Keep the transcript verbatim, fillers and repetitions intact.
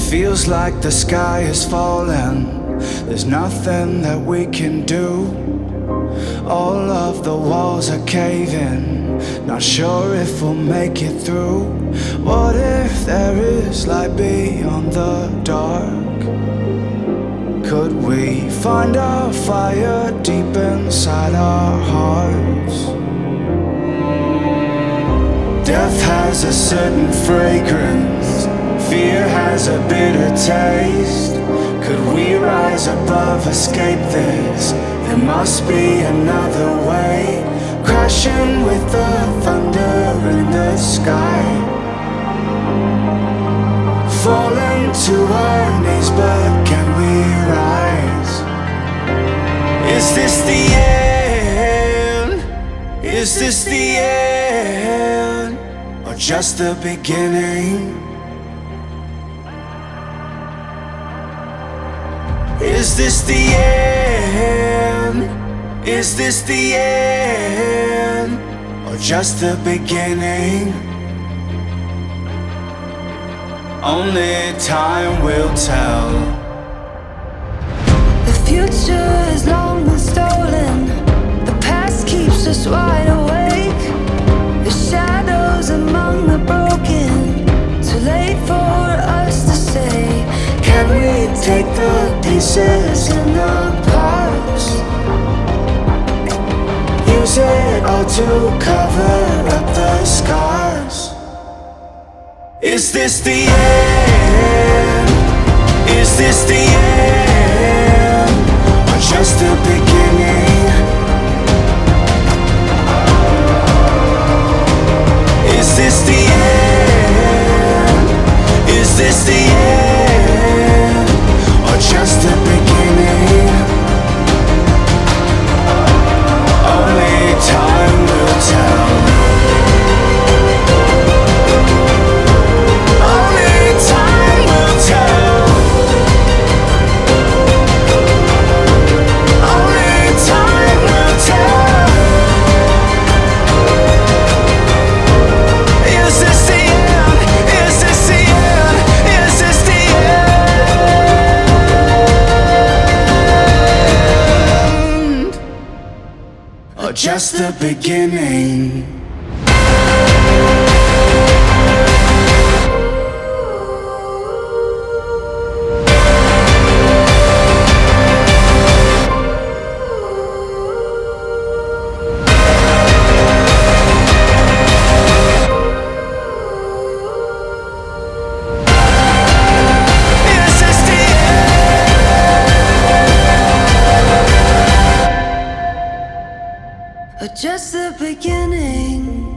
Feels like the sky is falling. There's nothing that we can do. All of the walls are caving. Not sure if we'll make it through. What if there is light beyond the dark? Could we find a fire deep inside our hearts? Death has a certain fragrance. Fear has a bitter taste. Could we rise above, escape this? There must be another way. Crashing with the thunder in the sky. Falling to our knees, but can we rise? Is this the end? Is this the end? Or just the beginning? Is this the end? Is this the end? Or just the beginning? Only time will tell. The future is long been stolen. The past keeps us wide awake. The shadows among the broken. Too late for us to say. Can we take the pieces in the parts? Use it all to cover up the scars. Is this the end? Is this the end? Or just the beginning? Is this the end? Is this the end? Or just the beginning? Only time will tell. Just the beginning. Or just the beginning.